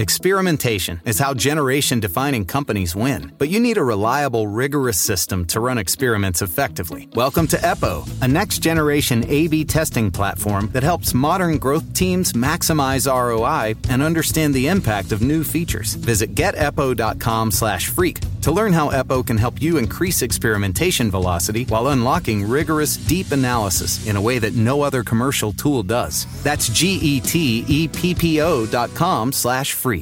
Experimentation is how generation-defining companies win. But you need a reliable, rigorous system to run experiments effectively. Welcome to EPO, a next-generation A/B testing platform that helps modern growth teams maximize ROI and understand the impact of new features. Visit getepo.com/freak to learn how EPO can help you increase experimentation velocity while unlocking rigorous, deep analysis in a way that no other commercial tool does. That's GETEPPO.com/freak.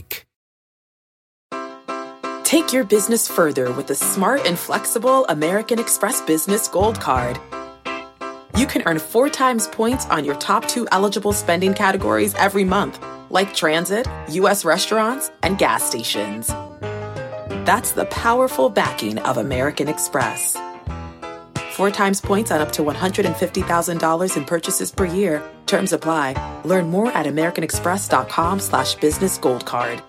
Take your business further with the smart and flexible American Express Business Gold Card. You can earn 4 times points on your top 2 eligible spending categories every month, like transit, U.S. restaurants, and gas stations. That's the powerful backing of American Express. 4 times points on up to $150,000 in purchases per year. Terms apply. Learn more at americanexpress.com/businessgoldcard.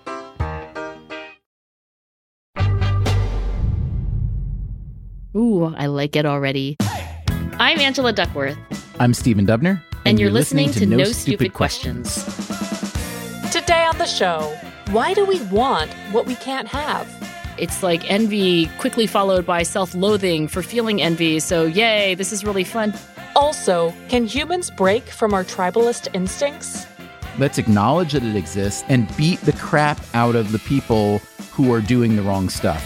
Ooh, I like it already. I'm Angela Duckworth. I'm Stephen Dubner. And you're listening to No Stupid Questions. Today on the show, why do we want what we can't have? It's like envy quickly followed by self-loathing for feeling envy. So yay, this is really fun. Also, can humans break from our tribalist instincts? Let's acknowledge that it exists and beat the crap out of the people who are doing the wrong stuff.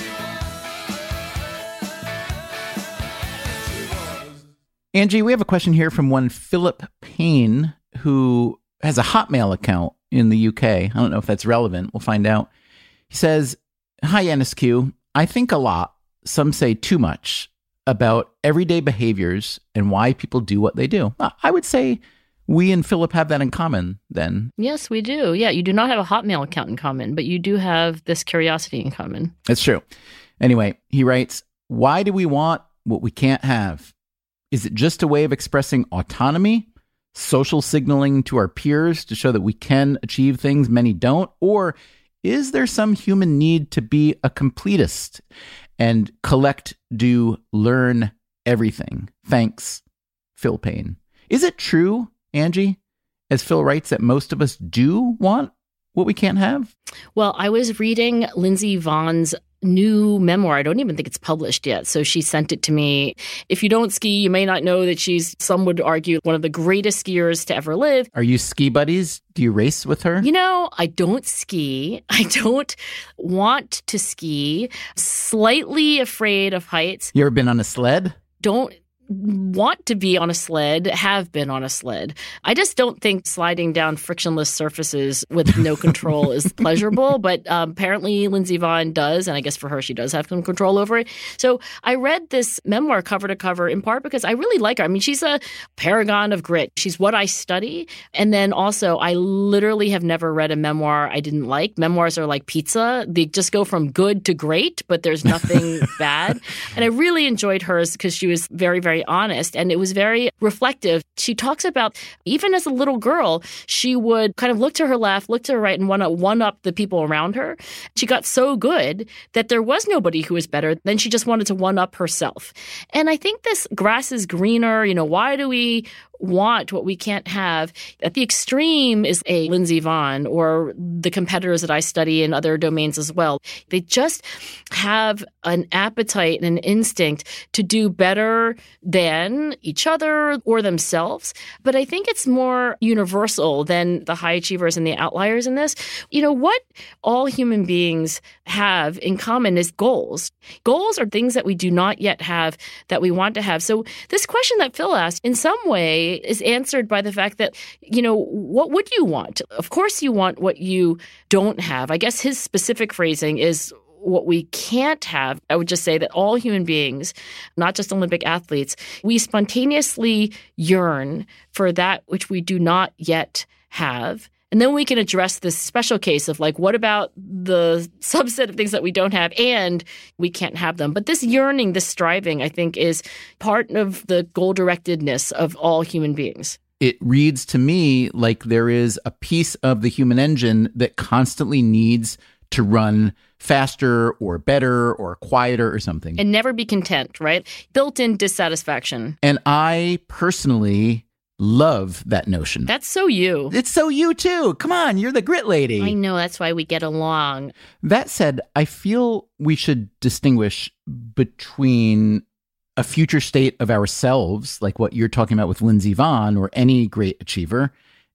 Angie, we have a question here from one Philip Payne, who has a Hotmail account in the UK. I don't know if that's relevant. We'll find out. He says, "Hi, NSQ. I think a lot, some say too much, about everyday behaviors and why people do what they do." I would say we and Philip have that in common then. Yes, we do. Yeah, you do not have a Hotmail account in common, but you do have this curiosity in common. That's true. Anyway, he writes, "Why do we want what we can't have? Is it just a way of expressing autonomy, social signaling to our peers to show that we can achieve things many don't? Or is there some human need to be a completist and collect, do, learn everything? Thanks, Phil Payne." Is it true, Angie, as Phil writes, that most of us do want what we can't have? Well, I was reading Lindsey Vohn's new memoir. I don't even think it's published yet. So she sent it to me. If you don't ski, you may not know that she's, some would argue, one of the greatest skiers to ever live. Are you ski buddies? Do you race with her? You know, I don't ski. I don't want to ski. Slightly afraid of heights. You ever been on a sled? Don't want to be on a sled, have been on a sled. I just don't think sliding down frictionless surfaces with no control is pleasurable, but apparently Lindsey Vonn does, and I guess for her, she does have some control over it. So I read this memoir cover to cover in part because I really like her. I mean, she's a paragon of grit. She's what I study. And then also, I literally have never read a memoir I didn't like. Memoirs are like pizza. They just go from good to great, but there's nothing bad. And I really enjoyed hers because she was very, very honest, and it was very reflective. She talks about, even as a little girl, she would kind of look to her left, look to her right, and want to one-up the people around her. She got so good that there was nobody who was better. Then she just wanted to one-up herself. And I think this grass is greener, why do we want what we can't have? At the extreme is a Lindsey Vonn or the competitors that I study in other domains as well. They just have an appetite and an instinct to do better than each other or themselves. But I think it's more universal than the high achievers and the outliers in this. What all human beings have in common is goals. Goals are things that we do not yet have that we want to have. So this question that Phil asked, in some way, is answered by the fact that, what would you want? Of course you want what you don't have. I guess his specific phrasing is what we can't have. I would just say that all human beings, not just Olympic athletes, we spontaneously yearn for that which we do not yet have. And then we can address this special case of what about the subset of things that we don't have and we can't have them. But this yearning, this striving, I think, is part of the goal-directedness of all human beings. It reads to me like there is a piece of the human engine that constantly needs to run faster or better or quieter or something. And never be content, right? Built-in dissatisfaction. And I personally love that notion. That's so you. It's so you too. Come on, you're the grit lady. I know, that's why we get along. That said, I feel we should distinguish between a future state of ourselves, like what you're talking about with Lindsey Vonn or any great achiever,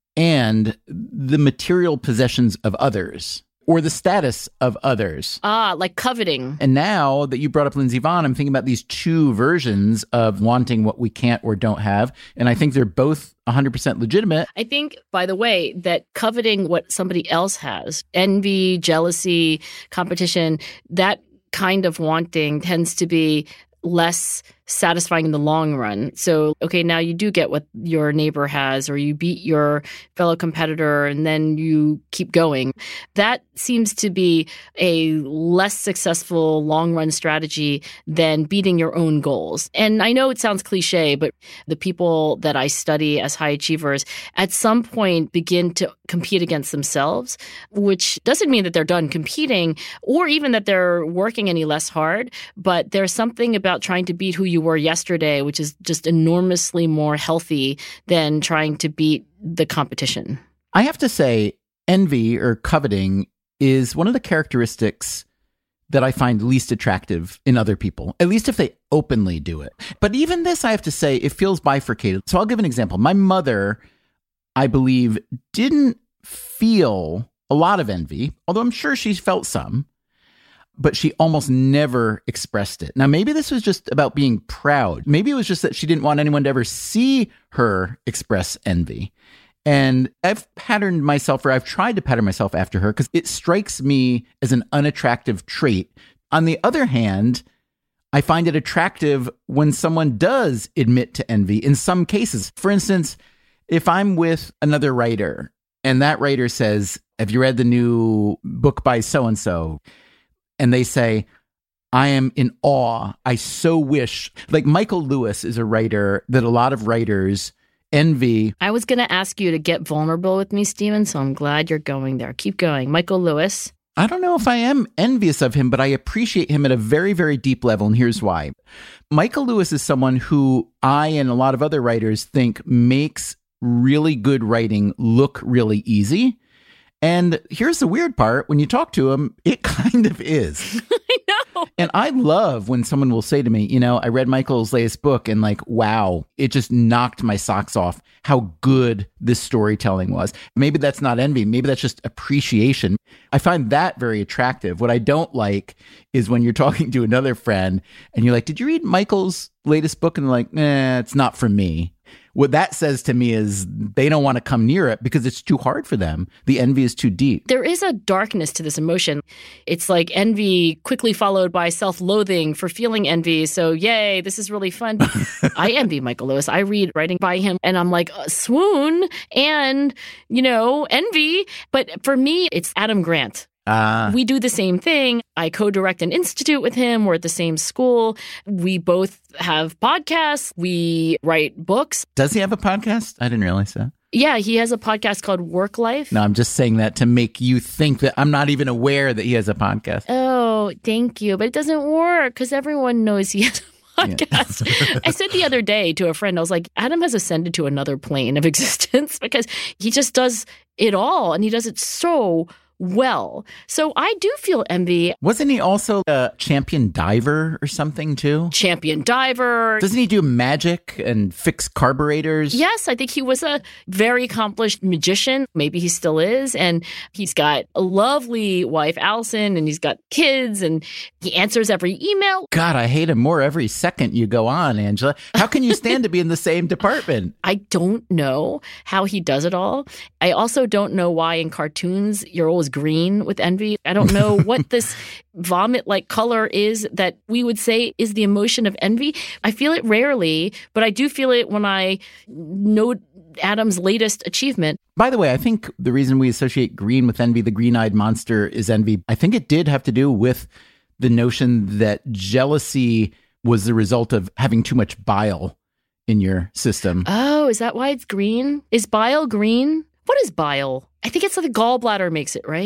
and the material possessions of others or the status of others. Like coveting. And now that you brought up Lindsey Vonn, I'm thinking about these two versions of wanting what we can't or don't have. And I think they're both 100% legitimate. I think, by the way, that coveting what somebody else has, envy, jealousy, competition, that kind of wanting tends to be less satisfying in the long run. So, okay, now you do get what your neighbor has, or you beat your fellow competitor, and then you keep going. That seems to be a less successful long-run strategy than beating your own goals. And I know it sounds cliche, but the people that I study as high achievers at some point begin to compete against themselves, which doesn't mean that they're done competing or even that they're working any less hard, but there's something about trying to beat who you were yesterday, which is just enormously more healthy than trying to beat the competition. I have to say, envy or coveting is one of the characteristics that I find least attractive in other people, at least if they openly do it. But even this, I have to say, it feels bifurcated. So I'll give an example. My mother, I believe, didn't feel a lot of envy, although I'm sure she felt some, but she almost never expressed it. Now, maybe this was just about being proud. Maybe it was just that she didn't want anyone to ever see her express envy. And I've patterned myself, or I've tried to pattern myself after her, because it strikes me as an unattractive trait. On the other hand, I find it attractive when someone does admit to envy in some cases. For instance, if I'm with another writer and that writer says, "Have you read the new book by so-and-so?" And they say, "I am in awe. I so wish." Like Michael Lewis is a writer that a lot of writers envy. I was going to ask you to get vulnerable with me, Stephen, so I'm glad you're going there. Keep going. Michael Lewis. I don't know if I am envious of him, but I appreciate him at a very, very deep level, and here's why. Michael Lewis is someone who I and a lot of other writers think makes really good writing look really easy. And here's the weird part. When you talk to him, it kind of is. I know. And I love when someone will say to me, you know, I read Michael's latest book and like, wow, it just knocked my socks off how good this storytelling was. Maybe that's not envy. Maybe that's just appreciation. I find that very attractive. What I don't like is when you're talking to another friend and you're like, "Did you read Michael's latest book?" And they're like, "Nah, it's not for me." What that says to me is they don't want to come near it because it's too hard for them. The envy is too deep. There is a darkness to this emotion. It's like envy quickly followed by self-loathing for feeling envy. So, yay, this is really fun. I envy Michael Lewis. I read writing by him and I'm like, swoon and, envy. But for me, it's Adam Grant. We do the same thing. I co-direct an institute with him. We're at the same school. We both have podcasts. We write books. Does he have a podcast? I didn't realize that. Yeah, he has a podcast called Work Life. No, I'm just saying that to make you think that I'm not even aware that he has a podcast. Oh, thank you. But it doesn't work because everyone knows he has a podcast. Yeah. I said the other day to a friend, I was like, Adam has ascended to another plane of existence because he just does it all and he does it so well. So I do feel envy. Wasn't he also a champion diver or something too? Champion diver. Doesn't he do magic and fix carburetors? Yes, I think he was a very accomplished magician. Maybe he still is. And he's got a lovely wife, Allison, and he's got kids, and he answers every email. God, I hate him more every second you go on, Angela. How can you stand to be in the same department? I don't know how he does it all. I also don't know why in cartoons you're always green with envy. I don't know what this vomit-like color is that we would say is the emotion of envy. I feel it rarely, but I do feel it when I note Adam's latest achievement. By the way, I think the reason we associate green with envy, the green-eyed monster is envy, I think it did have to do with the notion that jealousy was the result of having too much bile in your system. Oh, is that why it's green? Is bile green? What is bile? I think it's like the gallbladder makes it, right?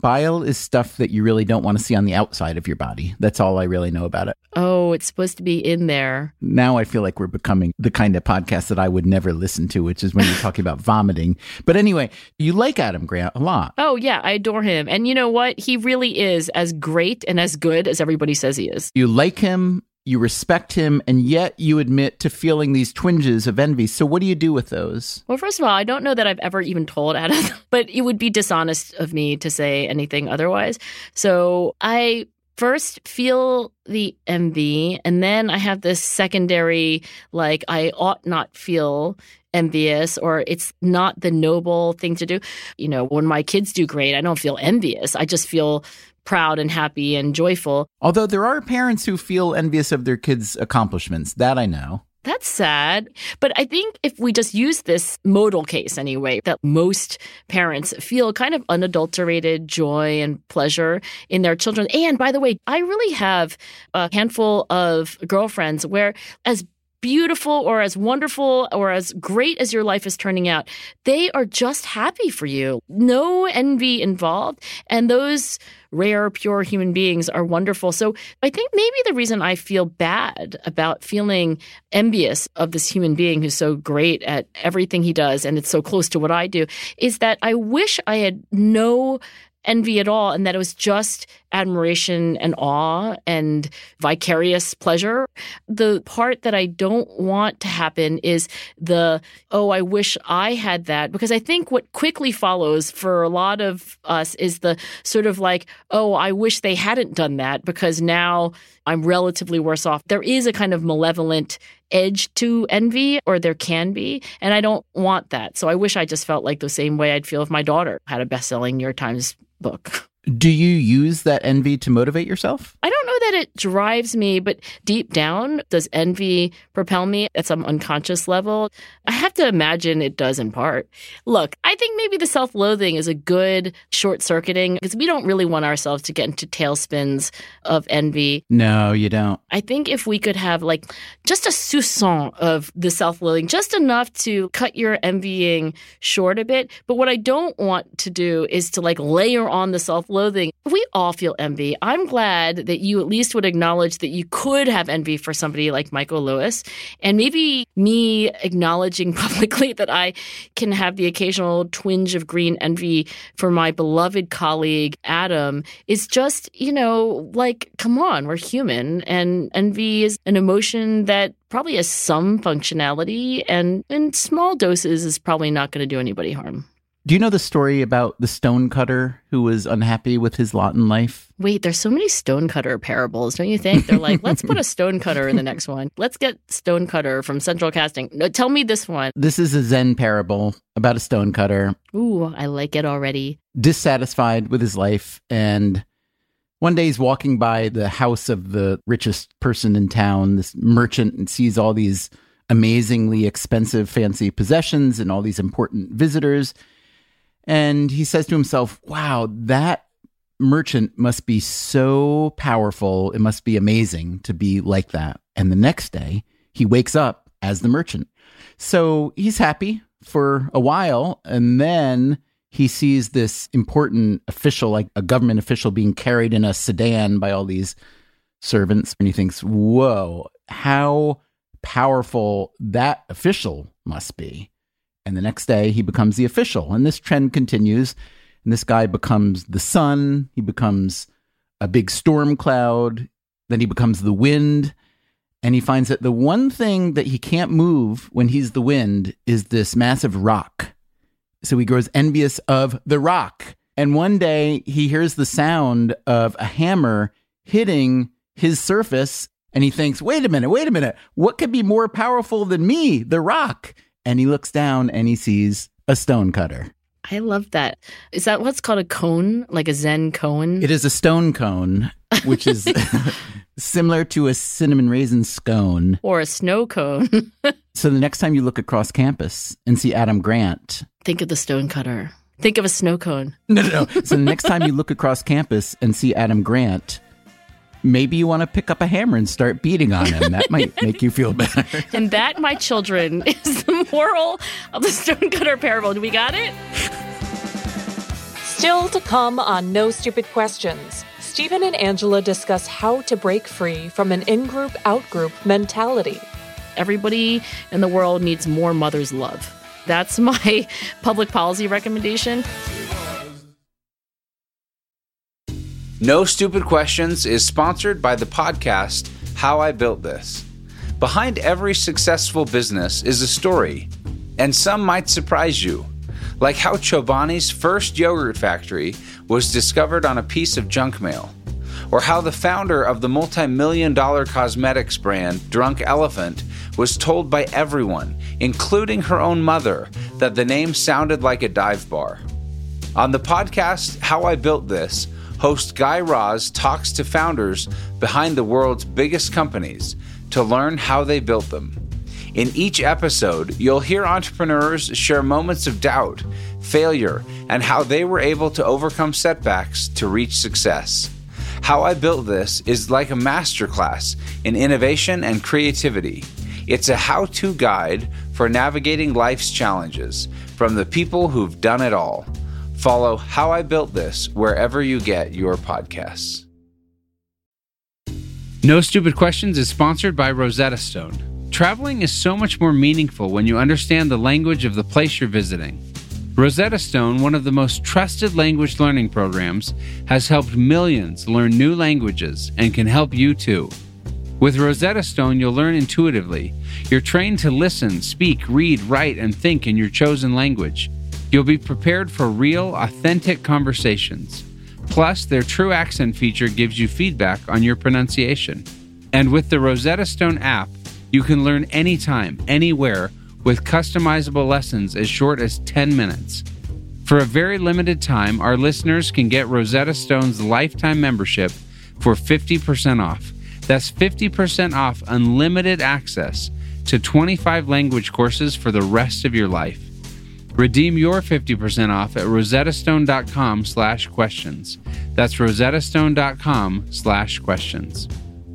Bile is stuff that you really don't want to see on the outside of your body. That's all I really know about it. Oh, it's supposed to be in there. Now I feel like we're becoming the kind of podcast that I would never listen to, which is when you're talking about vomiting. But anyway, you like Adam Grant a lot. Oh, yeah, I adore him. And you know what? He really is as great and as good as everybody says he is. You like him, you respect him, and yet you admit to feeling these twinges of envy. So what do you do with those? Well, first of all, I don't know that I've ever even told Adam, but it would be dishonest of me to say anything otherwise. So I first feel the envy, and then I have this secondary, like, I ought not feel envious, or it's not the noble thing to do. You know, when my kids do great, I don't feel envious. I just feel proud and happy and joyful. Although there are parents who feel envious of their kids' accomplishments. That I know. That's sad. But I think if we just use this modal case anyway, that most parents feel kind of unadulterated joy and pleasure in their children. And by the way, I really have a handful of girlfriends where as beautiful or as wonderful or as great as your life is turning out, they are just happy for you. No envy involved. And those rare, pure human beings are wonderful. So I think maybe the reason I feel bad about feeling envious of this human being who's so great at everything he does and it's so close to what I do is that I wish I had no envy at all, and that it was just admiration and awe and vicarious pleasure. The part that I don't want to happen is I wish I had that, because I think what quickly follows for a lot of us is the sort of like, oh, I wish they hadn't done that because now I'm relatively worse off. There is a kind of malevolent edge to envy, or there can be, and I don't want that. So I wish I just felt like the same way I'd feel if my daughter had a best-selling New York Times book. Do you use that envy to motivate yourself? I don't know that it drives me, but deep down, does envy propel me at some unconscious level? I have to imagine it does in part. Look, I think maybe the self-loathing is a good short-circuiting, because we don't really want ourselves to get into tailspins of envy. No, you don't. I think if we could have like just a soupçon of the self-loathing, just enough to cut your envying short a bit. But what I don't want to do is to like layer on the self-loathing. We all feel envy. I'm glad that you at least would acknowledge that you could have envy for somebody like Michael Lewis. And maybe me acknowledging publicly that I can have the occasional twinge of green envy for my beloved colleague, Adam, is just, like, come on, we're human. And envy is an emotion that probably has some functionality, and in small doses is probably not going to do anybody harm. Do you know the story about the stonecutter who was unhappy with his lot in life? Wait, there's so many stonecutter parables, don't you think? They're like, let's put a stonecutter in the next one. Let's get stonecutter from Central Casting. No, tell me this one. This is a Zen parable about a stonecutter. Ooh, I like it already. Dissatisfied with his life, and one day he's walking by the house of the richest person in town, this merchant, and sees all these amazingly expensive, fancy possessions and all these important visitors. And he says to himself, wow, that merchant must be so powerful. It must be amazing to be like that. And the next day, he wakes up as the merchant. So he's happy for a while. And then he sees this important official, like a government official, being carried in a sedan by all these servants. And he thinks, whoa, how powerful that official must be. And the next day, he becomes the official. And this trend continues. And this guy becomes the sun. He becomes a big storm cloud. Then he becomes the wind. And he finds that the one thing that he can't move when he's the wind is this massive rock. So he grows envious of the rock. And one day, he hears the sound of a hammer hitting his surface. And he thinks, wait a minute. What could be more powerful than me, the rock? And he looks down and he sees a stonecutter. I love that. Is that what's called a cone, like a Zen cone? It is a stone cone, which is similar to a cinnamon raisin scone. Or a snow cone. So the next time you look across campus and see Adam Grant, think of the stonecutter. Think of a snow cone. No. So the next time you look across campus and see Adam Grant, maybe you want to pick up a hammer and start beating on him. That might make you feel better. And that, my children, is the moral of the stonecutter parable. Do we got it? Still to come on No Stupid Questions, Stephen and Angela discuss how to break free from an in-group, out-group mentality. Everybody in the world needs more mother's love. That's my public policy recommendation. No Stupid Questions is sponsored by the podcast How I Built This. Behind every successful business is a story, and some might surprise you. Like how Chobani's first yogurt factory was discovered on a piece of junk mail. Or how the founder of the multi-million-dollar cosmetics brand Drunk Elephant was told by everyone, including her own mother, that the name sounded like a dive bar. On the podcast How I Built This, host Guy Raz talks to founders behind the world's biggest companies to learn how they built them. In each episode, you'll hear entrepreneurs share moments of doubt, failure, and how they were able to overcome setbacks to reach success. How I Built This is like a masterclass in innovation and creativity. It's a how-to guide for navigating life's challenges from the people who've done it all. Follow How I Built This wherever you get your podcasts. No Stupid Questions is sponsored by Rosetta Stone. Traveling is so much more meaningful when you understand the language of the place you're visiting. Rosetta Stone, one of the most trusted language learning programs, has helped millions learn new languages and can help you too. With Rosetta Stone, you'll learn intuitively. You're trained to listen, speak, read, write, and think in your chosen language. You'll be prepared for real, authentic conversations. Plus, their True Accent feature gives you feedback on your pronunciation. And with the Rosetta Stone app, you can learn anytime, anywhere, with customizable lessons as short as 10 minutes. For a very limited time, our listeners can get Rosetta Stone's lifetime membership for 50% off. That's 50% off unlimited access to 25 language courses for the rest of your life. Redeem your 50% off at rosettastone.com/questions. That's rosettastone.com/questions.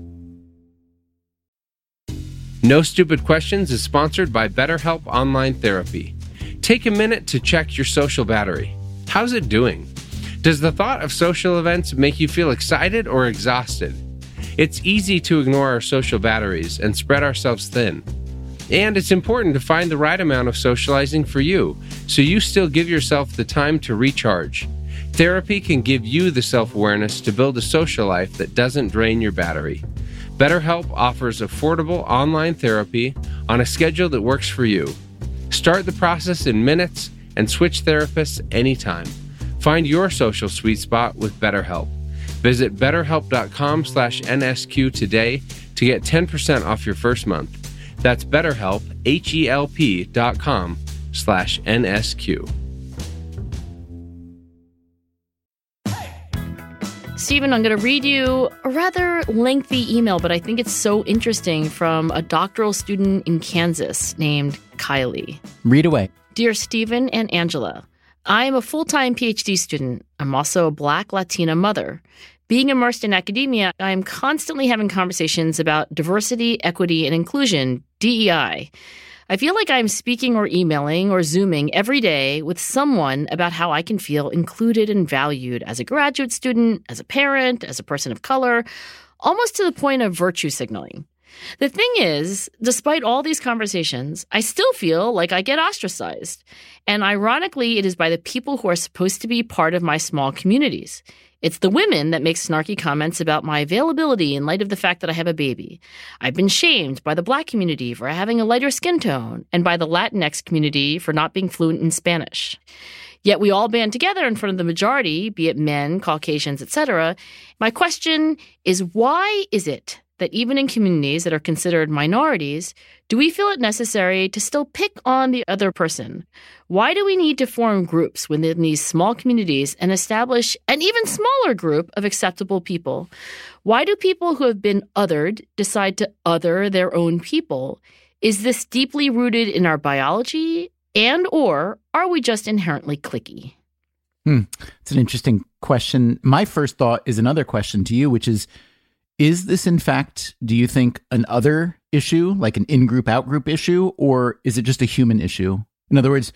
No Stupid Questions is sponsored by BetterHelp Online Therapy. Take a minute to check your social battery. How's it doing? Does the thought of social events make you feel excited or exhausted? It's easy to ignore our social batteries and spread ourselves thin. And it's important to find the right amount of socializing for you, so you still give yourself the time to recharge. Therapy can give you the self-awareness to build a social life that doesn't drain your battery. BetterHelp offers affordable online therapy on a schedule that works for you. Start the process in minutes and switch therapists anytime. Find your social sweet spot with BetterHelp. Visit betterhelp.com/NSQ today to get 10% off your first month. That's BetterHelp, HELP.com/NSQ. Stephen, I'm going to read you a rather lengthy email, but I think it's so interesting, from a doctoral student in Kansas named Kylie. Read away. Dear Stephen and Angela, I am a full-time PhD student. I'm also a Black Latina mother. Being immersed in academia, I am constantly having conversations about diversity, equity, and inclusion, DEI. I feel like I'm speaking or emailing or Zooming every day with someone about how I can feel included and valued as a graduate student, as a parent, as a person of color, almost to the point of virtue signaling. The thing is, despite all these conversations, I still feel like I get ostracized. And ironically, it is by the people who are supposed to be part of my small communities. It's the women that make snarky comments about my availability in light of the fact that I have a baby. I've been shamed by the Black community for having a lighter skin tone and by the Latinx community for not being fluent in Spanish. Yet we all band together in front of the majority, be it men, Caucasians, etc. My question is, why is it that even in communities that are considered minorities, do we feel it necessary to still pick on the other person? Why do we need to form groups within these small communities and establish an even smaller group of acceptable people? Why do people who have been othered decide to other their own people? Is this deeply rooted in our biology, and or are we just inherently cliquey? It's an interesting question. My first thought is another question to you, which is this in fact, do you think, an other issue, like an in-group, out-group issue, or is it just a human issue? In other words,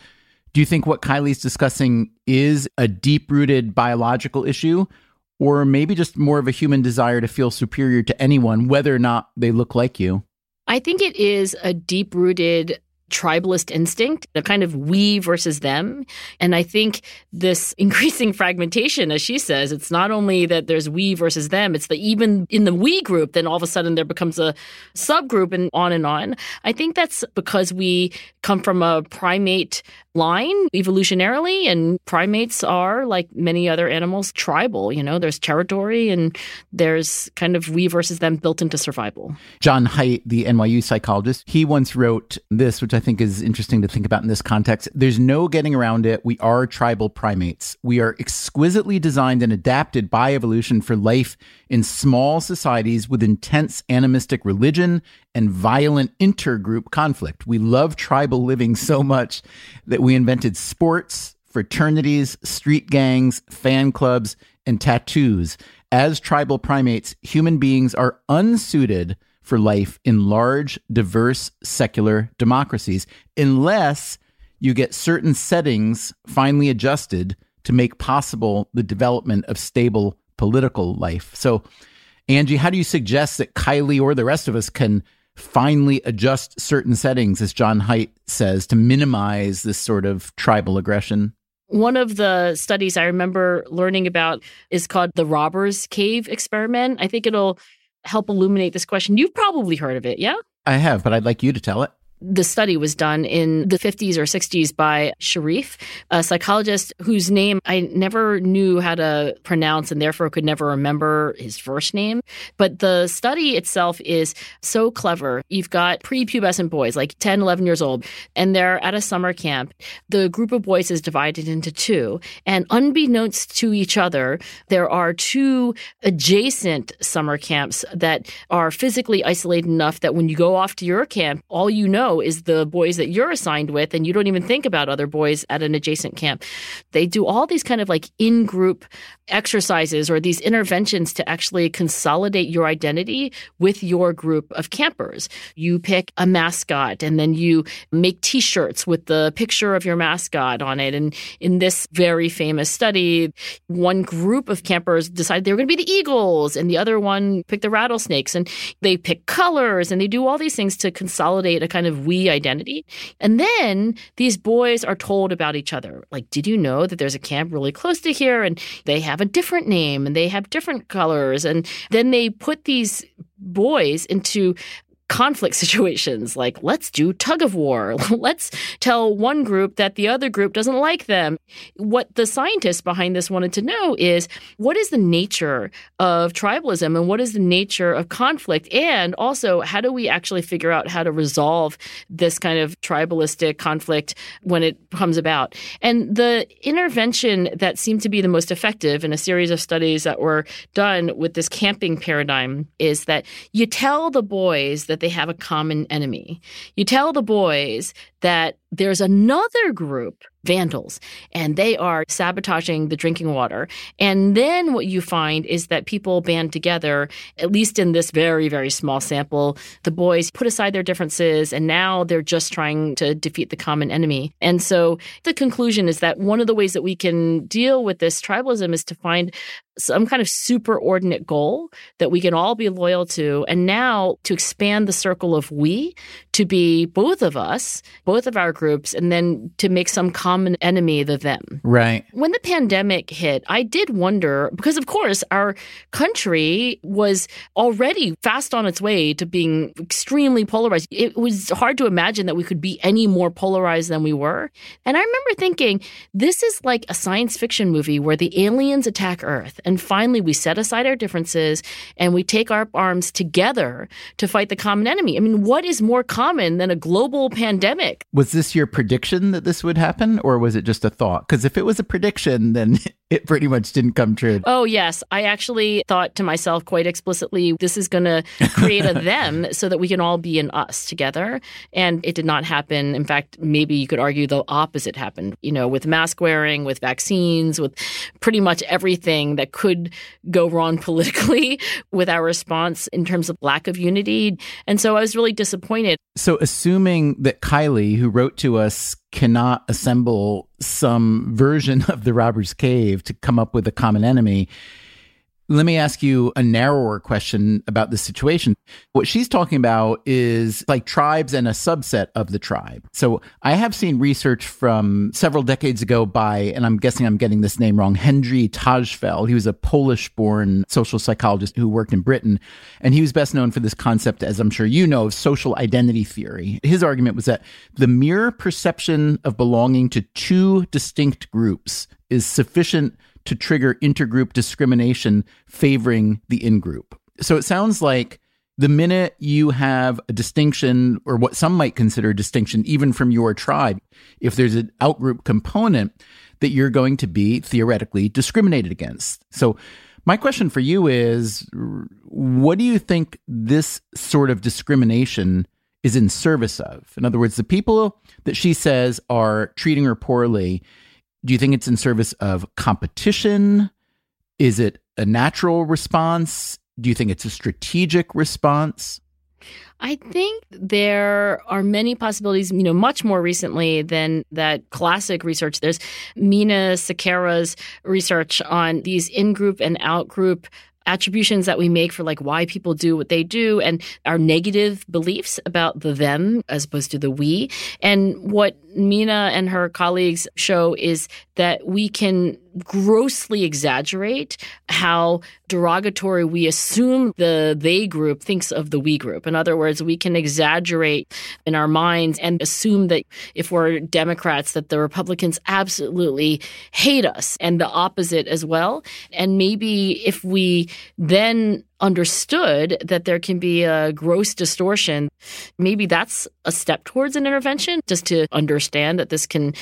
Do you think what Kylie's discussing is a deep-rooted biological issue, or maybe just more of a human desire to feel superior to anyone, whether or not they look like you? I think it is a deep-rooted tribalist instinct, the kind of we versus them. And I think this increasing fragmentation, as she says, it's not only that there's we versus them, it's that even in the we group, then all of a sudden there becomes a subgroup and on and on. I think that's because we come from a primate line evolutionarily, and primates are, like many other animals, tribal. You know, there's territory and there's kind of we versus them built into survival. John Haidt, the NYU psychologist, he once wrote this, which I think is interesting to think about in this context. There's no getting around it. We are tribal primates. We are exquisitely designed and adapted by evolution for life in small societies with intense animistic religion and violent intergroup conflict. We love tribal living so much that we invented sports, fraternities, street gangs, fan clubs, and tattoos. As tribal primates, human beings are unsuited for life in large, diverse, secular democracies, unless you get certain settings finely adjusted to make possible the development of stable political life. So, Angie, how do you suggest that Kylie or the rest of us can finally adjust certain settings, as John Haidt says, to minimize this sort of tribal aggression? One of the studies I remember learning about is called the Robbers Cave experiment. I think it'll help illuminate this question. You've probably heard of it, yeah? I have, but I'd like you to tell it. The study was done in the 50s or 60s by Sharif, a psychologist whose name I never knew how to pronounce and therefore could never remember his first name. But the study itself is so clever. You've got prepubescent boys, like 10, 11 years old, and they're at a summer camp. The group of boys is divided into two. And unbeknownst to each other, there are two adjacent summer camps that are physically isolated enough that when you go off to your camp, all you know is the boys that you're assigned with, and you don't even think about other boys at an adjacent camp. They do all these kind of like in-group exercises or these interventions to actually consolidate your identity with your group of campers. You pick a mascot and then you make T-shirts with the picture of your mascot on it. And in this very famous study, one group of campers decided they were going to be the eagles and the other one picked the rattlesnakes. And they pick colors and they do all these things to consolidate a kind of we identity. And then these boys are told about each other. Like, did you know that there's a camp really close to here and they have a different name and they have different colors? And then they put these boys into conflict situations, like let's do tug of war. Let's tell one group that the other group doesn't like them. What the scientists behind this wanted to know is what is the nature of tribalism and what is the nature of conflict? And also, how do we actually figure out how to resolve this kind of tribalistic conflict when it comes about? And the intervention that seemed to be the most effective in a series of studies that were done with this camping paradigm is that you tell the boys that they have a common enemy. You tell the boys that there's another group, vandals, and they are sabotaging the drinking water. And then what you find is that people band together, at least in this very, very small sample. The boys put aside their differences, and now they're just trying to defeat the common enemy. And so the conclusion is that one of the ways that we can deal with this tribalism is to find some kind of superordinate goal that we can all be loyal to, and now to expand the circle of we to be both of us, both of our groups, and then to make some common enemy the them. Right. When the pandemic hit, I did wonder, because of course our country was already fast on its way to being extremely polarized. It was hard to imagine that we could be any more polarized than we were. And I remember thinking, this is like a science fiction movie where the aliens attack Earth. And finally, we set aside our differences and we take our arms together to fight the common enemy. I mean, what is more common than a global pandemic? Was this your prediction that this would happen, or was it just a thought? Because if it was a prediction, then it pretty much didn't come true. Oh, yes. I actually thought to myself quite explicitly, this is going to create a them so that we can all be an us together. And it did not happen. In fact, maybe you could argue the opposite happened, you know, with mask wearing, with vaccines, with pretty much everything that could go wrong politically with our response in terms of lack of unity. And so I was really disappointed. So assuming that Kylie, Kylie, who wrote to us, cannot assemble some version of the robber's cave to come up with a common enemy. Let me ask you a narrower question about this situation. What she's talking about is like tribes and a subset of the tribe. So I have seen research from several decades ago by, and I'm guessing I'm getting this name wrong, Henry Tajfel. He was a Polish-born social psychologist who worked in Britain. And he was best known for this concept, as I'm sure you know, of social identity theory. His argument was that the mere perception of belonging to two distinct groups is sufficient to trigger intergroup discrimination favoring the in-group. So it sounds like the minute you have a distinction, or what some might consider a distinction, even from your tribe, if there's an outgroup component, that you're going to be theoretically discriminated against. So my question for you is, what do you think this sort of discrimination is in service of? In other words, the people that she says are treating her poorly, do you think it's in service of competition? Is it a natural response? Do you think it's a strategic response? I think there are many possibilities, much more recently than that classic research. There's Mina Sakara's research on these in-group and out-group attributions that we make for like why people do what they do and our negative beliefs about the them as opposed to the we. And what Mina and her colleagues show is that we can grossly exaggerate how derogatory we assume the they group thinks of the we group. In other words, we can exaggerate in our minds and assume that if we're Democrats, that the Republicans absolutely hate us, and the opposite as well. And maybe if we then understood that there can be a gross distortion, maybe that's a step towards an intervention, just to understand that this can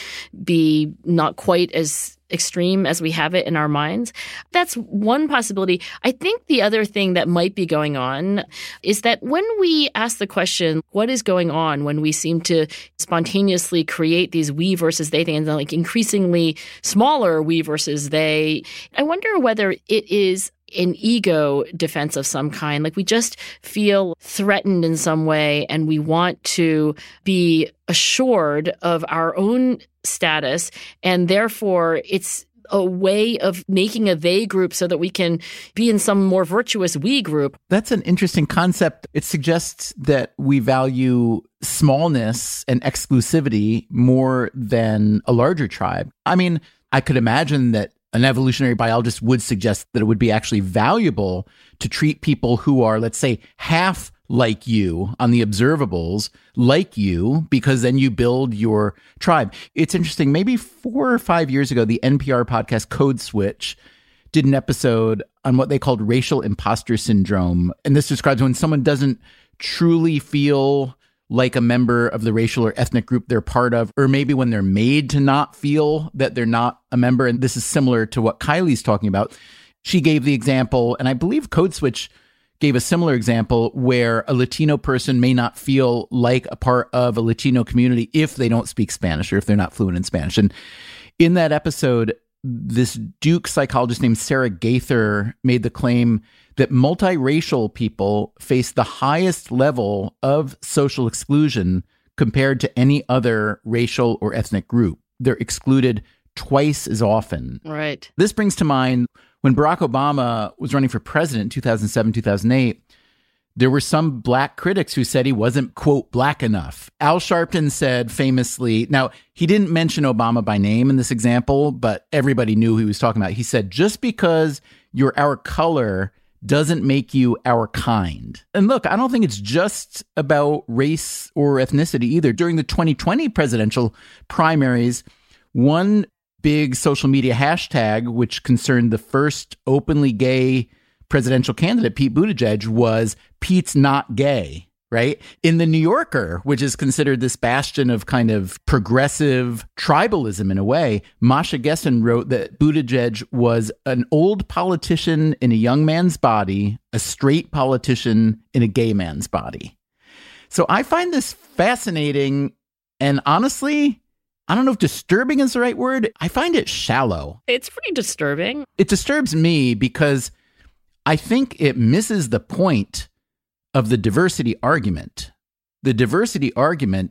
be not quite as extreme as we have it in our minds. That's one possibility. I think the other thing that might be going on is that when we ask the question, what is going on when we seem to spontaneously create these we versus they things, and like increasingly smaller we versus they, I wonder whether it is an ego defense of some kind. Like we just feel threatened in some way and we want to be assured of our own status, and therefore it's a way of making a they group so that we can be in some more virtuous we group. That's an interesting concept. It suggests that we value smallness and exclusivity more than a larger tribe. I mean, I could imagine that an evolutionary biologist would suggest that it would be actually valuable to treat people who are, let's say, half like you on the observables, like you, because then you build your tribe. It's interesting. Maybe 4 or 5 years ago, the NPR podcast Code Switch did an episode on what they called racial imposter syndrome. And this describes when someone doesn't truly feel like a member of the racial or ethnic group they're part of, or maybe when they're made to not feel that they're not a member. And this is similar to what Kylie's talking about. She gave the example, and I believe Code Switch gave a similar example, where a Latino person may not feel like a part of a Latino community if they don't speak Spanish or if they're not fluent in Spanish. And in that episode, this Duke psychologist named Sarah Gaither made the claim that multiracial people face the highest level of social exclusion compared to any other racial or ethnic group. They're excluded twice as often. Right. This brings to mind when Barack Obama was running for president in 2007, 2008, there were some black critics who said he wasn't, quote, black enough. Al Sharpton said famously, now he didn't mention Obama by name in this example, but everybody knew who he was talking about. He said, just because you're our color doesn't make you our kind. And look, I don't think it's just about race or ethnicity either. During the 2020 presidential primaries, one big social media hashtag, which concerned the first openly gay presidential candidate, Pete Buttigieg, was Pete's not gay, right? In the New Yorker, which is considered this bastion of kind of progressive tribalism in a way, Masha Gessen wrote that Buttigieg was an old politician in a young man's body, a straight politician in a gay man's body. So I find this fascinating, and honestly, I don't know if disturbing is the right word. I find it shallow. It's pretty disturbing. It disturbs me because I think it misses the point of the diversity argument. The diversity argument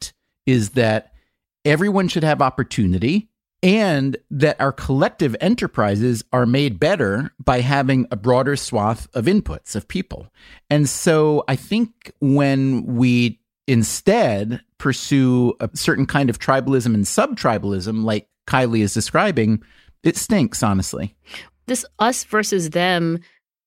is that everyone should have opportunity and that our collective enterprises are made better by having a broader swath of inputs of people. And so I think when we instead pursue a certain kind of tribalism and sub-tribalism, like Kylie is describing, it stinks, honestly. This us versus them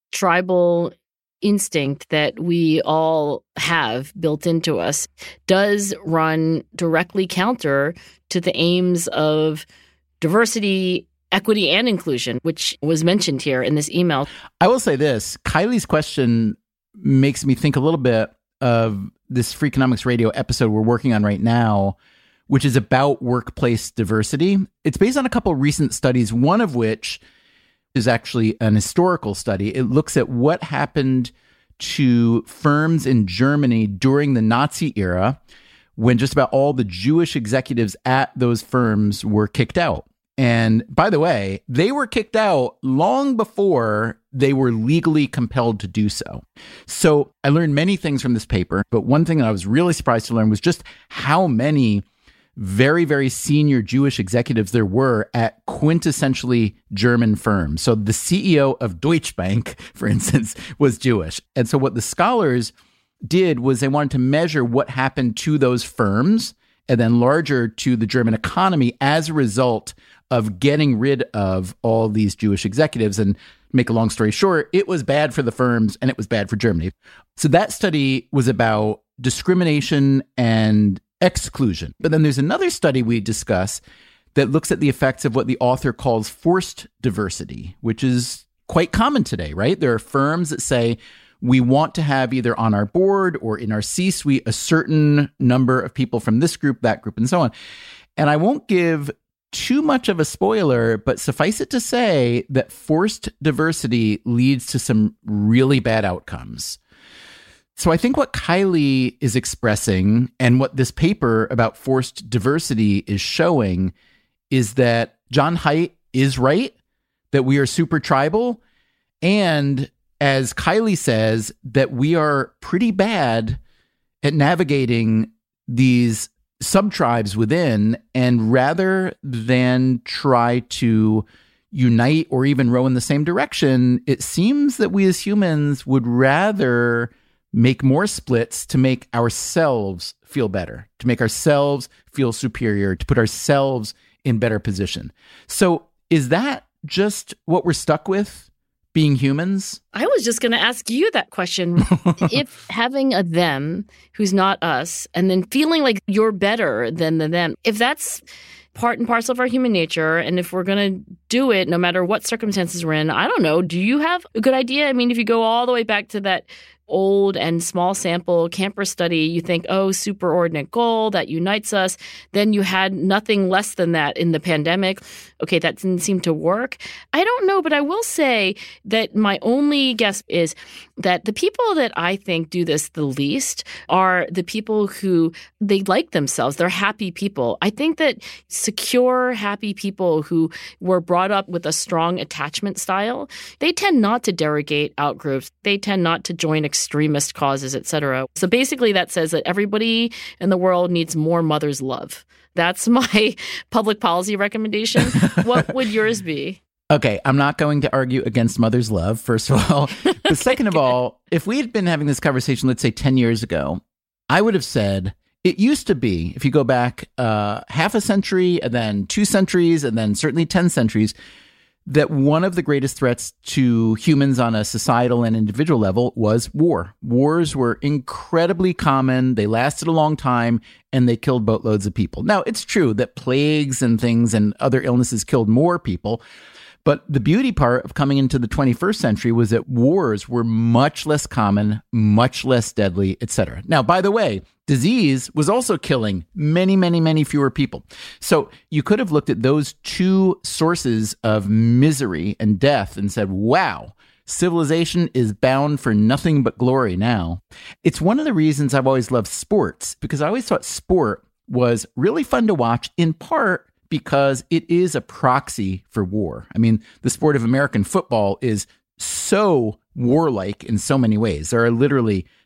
tribal instinct that we all have built into us does run directly counter to the aims of diversity, equity, and inclusion, which was mentioned here in this email. I will say this, Kylie's question makes me think a little bit of this Freakonomics Radio episode we're working on right now, which is about workplace diversity. It's based on a couple of recent studies, one of which is actually an historical study. It looks at what happened to firms in Germany during the Nazi era when just about all the Jewish executives at those firms were kicked out. And by the way, they were kicked out long before they were legally compelled to do so. So I learned many things from this paper, but one thing that I was really surprised to learn was just how many very, very senior Jewish executives there were at quintessentially German firms. So the CEO of Deutsche Bank, for instance, was Jewish. And so what the scholars did was they wanted to measure what happened to those firms and then larger to the German economy as a result of getting rid of all these Jewish executives. And make a long story short, it was bad for the firms and it was bad for Germany. So that study was about discrimination and exclusion. But then there's another study we discuss that looks at the effects of what the author calls forced diversity, which is quite common today, right? There are firms that say, we want to have either on our board or in our C-suite a certain number of people from this group, that group, and so on. And I won't give too much of a spoiler, but suffice it to say that forced diversity leads to some really bad outcomes. So I think what Kylie is expressing and what this paper about forced diversity is showing is that John Haidt is right, that we are super tribal, and as Kylie says, that we are pretty bad at navigating these sub-tribes within, and rather than try to unite or even row in the same direction, it seems that we as humans would rather make more splits to make ourselves feel better, to make ourselves feel superior, to put ourselves in better position. So is that just what we're stuck with, being humans? I was just going to ask you that question. If having a them who's not us and then feeling like you're better than the them, if that's part and parcel of our human nature, and if we're going to do it no matter what circumstances we're in, I don't know, do you have a good idea? I mean, if you go all the way back to that old and small sample camper study, you think, oh, superordinate goal that unites us. Then you had nothing less than that in the pandemic. Okay, that didn't seem to work. I don't know, but I will say that my only guess is that the people that I think do this the least are the people who they like themselves. They're happy people. I think that secure, happy people who were brought up with a strong attachment style, they tend not to derogate out groups. They tend not to join extremist causes, etc. So basically that says that everybody in the world needs more mother's love. That's my public policy recommendation. What would yours be? Okay, I'm not going to argue against mother's love, first of all. But second of all, if we had been having this conversation, let's say 10 years ago, I would have said, it used to be, if you go back half a century and then 2 centuries and then certainly 10 centuries, that one of the greatest threats to humans on a societal and individual level was war. Wars were incredibly common. They lasted a long time, and they killed boatloads of people. Now, it's true that plagues and things and other illnesses killed more people. But the beauty part of coming into the 21st century was that wars were much less common, much less deadly, etc. Now, by the way, disease was also killing many, many, many fewer people. So you could have looked at those 2 sources of misery and death and said, wow, civilization is bound for nothing but glory now. It's one of the reasons I've always loved sports, because I always thought sport was really fun to watch, in part because it is a proxy for war. I mean, the sport of American football is so warlike in so many ways. There are literally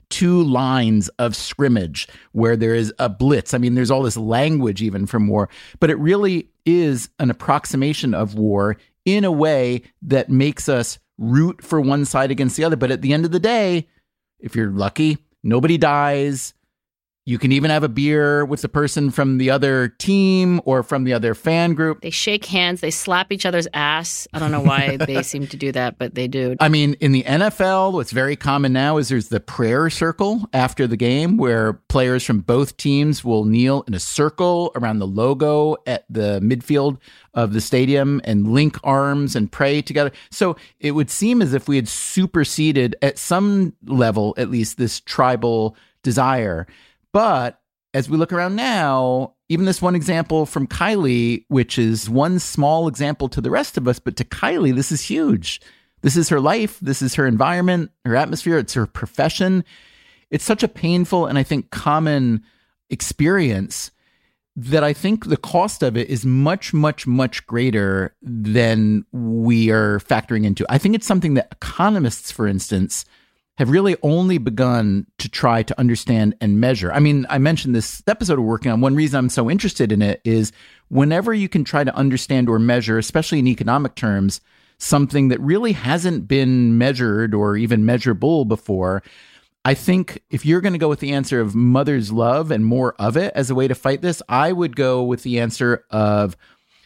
2 lines of scrimmage where there is a blitz. I mean, there's all this language even from war, but it really is an approximation of war in a way that makes us root for one side against the other. But at the end of the day, if you're lucky, nobody dies. You can even have a beer with the person from the other team or from the other fan group. They shake hands. They slap each other's ass. I don't know why they seem to do that, but they do. I mean, in the NFL, what's very common now is there's the prayer circle after the game where players from both teams will kneel in a circle around the logo at the midfield of the stadium and link arms and pray together. So it would seem as if we had superseded, at some level at least, this tribal desire. But as we look around now, even this one example from Kylie, which is one small example to the rest of us, but to Kylie, this is huge. This is her life. This is her environment, her atmosphere. It's her profession. It's such a painful and I think common experience that I think the cost of it is much, much, much greater than we are factoring into. I think it's something that economists, for instance, have really only begun to try to understand and measure. I mean, I mentioned this episode we're working on. One reason I'm so interested in it is whenever you can try to understand or measure, especially in economic terms, something that really hasn't been measured or even measurable before, I think if you're going to go with the answer of mother's love and more of it as a way to fight this, I would go with the answer of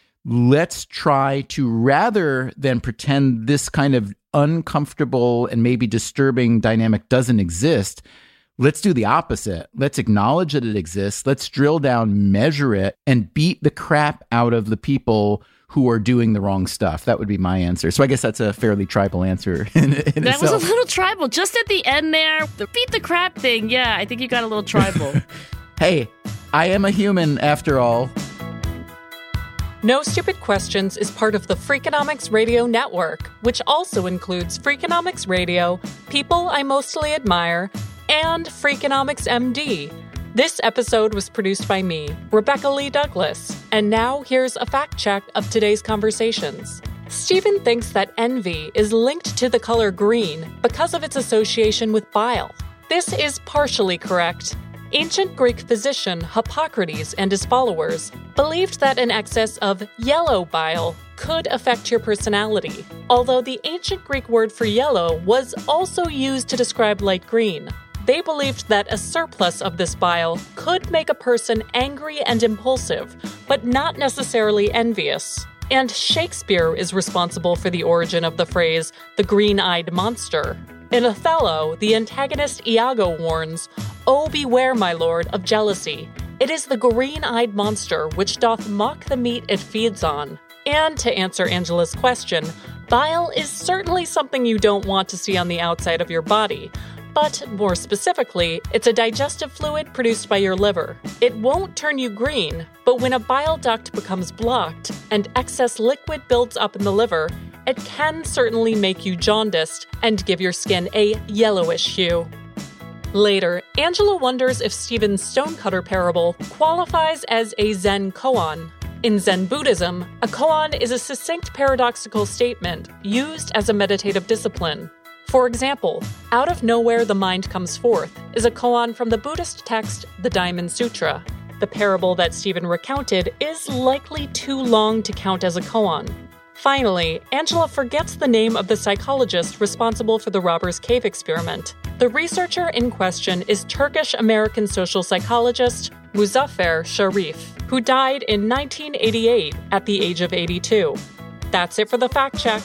let's try to, rather than pretend this kind of uncomfortable and maybe disturbing dynamic doesn't exist, let's do the opposite. Let's acknowledge that it exists. Let's drill down, measure it, and beat the crap out of the people who are doing the wrong stuff. That would be my answer. So I guess that's a fairly tribal answer in that itself. Was a little tribal. Just at the end there, the beat the crap thing. Yeah, I think you got a little tribal. Hey, I am a human after all. No Stupid Questions is part of the Freakonomics Radio Network, which also includes Freakonomics Radio, People I Mostly Admire, and Freakonomics MD. This episode was produced by me, Rebecca Lee Douglas, and now here's a fact check of today's conversations. Stephen thinks that envy is linked to the color green because of its association with bile. This is partially correct. Ancient Greek physician Hippocrates and his followers believed that an excess of yellow bile could affect your personality, although the ancient Greek word for yellow was also used to describe light green. They believed that a surplus of this bile could make a person angry and impulsive, but not necessarily envious. And Shakespeare is responsible for the origin of the phrase, the green-eyed monster. In Othello, the antagonist Iago warns, "Oh, beware, my lord, of jealousy. It is the green-eyed monster which doth mock the meat it feeds on." And to answer Angela's question, bile is certainly something you don't want to see on the outside of your body. But more specifically, it's a digestive fluid produced by your liver. It won't turn you green, but when a bile duct becomes blocked and excess liquid builds up in the liver, it can certainly make you jaundiced and give your skin a yellowish hue. Later, Angela wonders if Stephen's stonecutter parable qualifies as a Zen koan. In Zen Buddhism, a koan is a succinct paradoxical statement used as a meditative discipline. For example, "Out of nowhere the mind comes forth" is a koan from the Buddhist text, the Diamond Sutra. The parable that Stephen recounted is likely too long to count as a koan. Finally, Angela forgets the name of the psychologist responsible for the Robbers Cave experiment. The researcher in question is Turkish-American social psychologist Muzaffer Sharif, who died in 1988 at the age of 82. That's it for the fact check.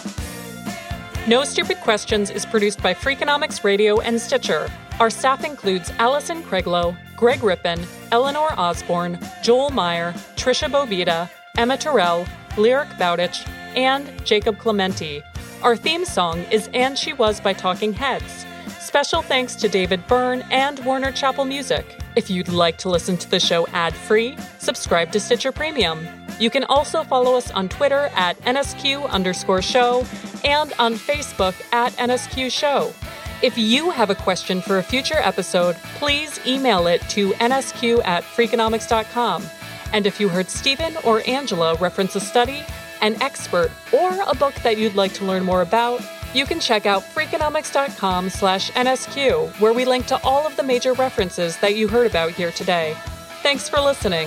No Stupid Questions is produced by Freakonomics Radio and Stitcher. Our staff includes Allison Craiglow, Greg Rippin, Eleanor Osborne, Joel Meyer, Trisha Bovita, Emma Terrell, Lyric Bowditch, and Jacob Clementi. Our theme song is And She Was by Talking Heads. Special thanks to David Byrne and Warner Chappell Music. If you'd like to listen to the show ad-free, subscribe to Stitcher Premium. You can also follow us on Twitter at NSQ_show and on Facebook at NSQ Show. If you have a question for a future episode, please email it to nsq@freakonomics.com. And if you heard Stephen or Angela reference a study, an expert, or a book that you'd like to learn more about, You can check out Freakonomics.com/NSQ, where we link to all of the major references that you heard about here today. Thanks for listening.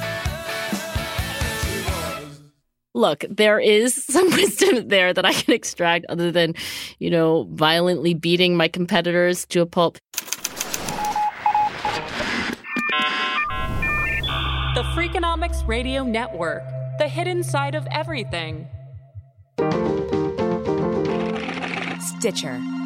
Look, there is some wisdom there that I can extract other than, violently beating my competitors to a pulp. The Freakonomics Radio Network, the hidden side of everything. Stitcher.